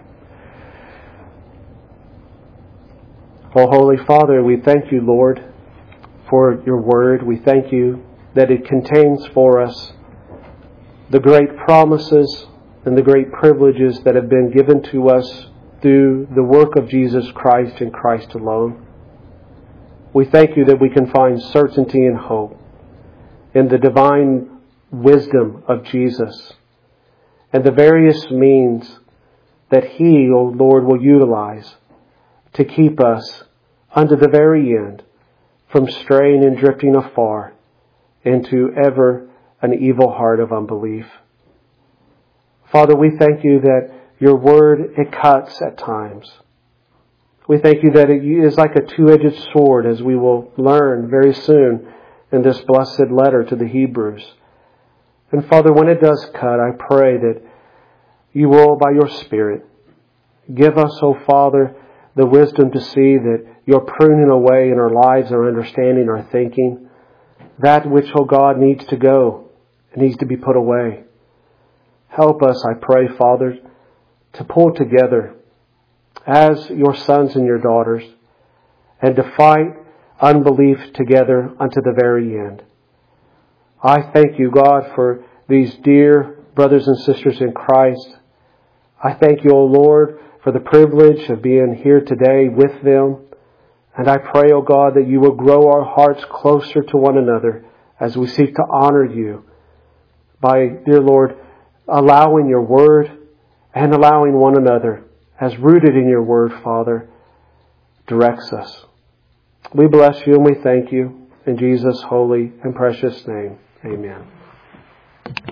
Speaker 1: Oh, Holy Father, we thank you, Lord, for your word. We thank you that it contains for us the great promises and the great privileges that have been given to us through the work of Jesus Christ and Christ alone. We thank you that we can find certainty and hope in the divine wisdom of Jesus and the various means that He, O Lord, will utilize to keep us unto the very end from straying and drifting afar into ever an evil heart of unbelief. Father, we thank you that your word, it cuts at times. We thank you that it is like a two-edged sword, as we will learn very soon in this blessed letter to the Hebrews. And Father, when it does cut, I pray that you will, by your Spirit, give us, O Father, the wisdom to see that you're pruning away in our lives, our understanding, our thinking, that which, O God, needs to go, it needs to be put away. Help us, I pray, Father, to pull together as your sons and your daughters and to fight unbelief together unto the very end. I thank you, God, for these dear brothers and sisters in Christ. I thank you, O Lord, for the privilege of being here today with them. And I pray, O God, that you will grow our hearts closer to one another as we seek to honor you by, dear Lord, allowing your word and allowing one another, as rooted in your word, Father, directs us. We bless you and we thank you. In Jesus' holy and precious name, amen.